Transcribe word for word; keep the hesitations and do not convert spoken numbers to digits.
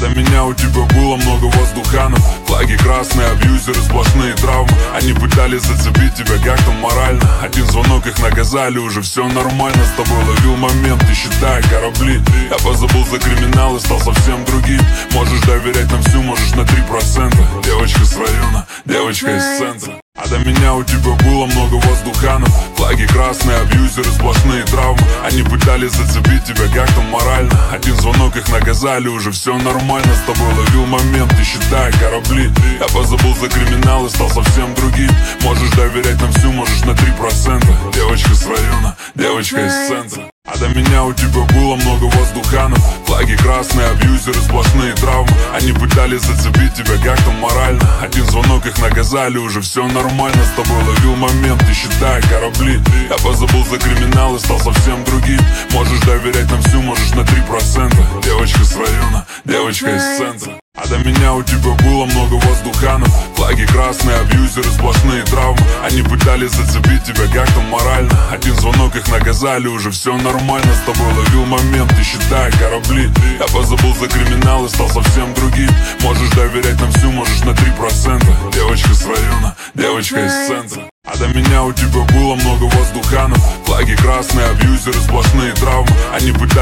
до меня у тебя было много воздуханов. Флаги красные, абьюзеры, сплошные травмы. Они пытались зацепить тебя как-то морально. Один звонок, их наказали, уже все нормально. С тобой ловил моменты, считая корабли. Я позабыл за криминал и стал совсем другим. Можешь доверять нам всю, можешь на три процента. Девочка с района, девочка из центра. А до меня у тебя было много воздуханов. Флаги красные, абьюзеры, сплошные травмы. Они пытались зацепить тебя как-то морально. Один звонок, их наказали, уже все нормально. С тобой ловил моменты, считая корабли. Я позабыл за криминал и стал совсем другим. Можешь доверять нам всю, можешь на три процента. Девочка с района, девочка из центра. А до меня у тебя было много воздуханов. Флаги красные, абьюзеры, сплошные травмы. Они пытались зацепить тебя как-то морально. Один звонок, их наказали, уже все нормально. С тобой ловил моменты, считая корабли. Я позабыл за криминал и стал совсем другим. Можешь доверять нам всю, можешь на три процента. Девочка с района, девочка из центра. А до меня у тебя было много воздуханов. Флаги красные, абьюзеры, сплошные травмы. Они пытались зацепить тебя как-то морально. Один звонок, их наказали, уже все нормально. С тобой ловил моменты, считая корабли. Я позабыл за криминал и стал совсем другим. Можешь доверять нам всю, можешь на три процента. Девочка с района, девочка из центра. А до меня у тебя было много воздуханов. Флаги красные, абьюзеры, сплошные травмы. Они пытались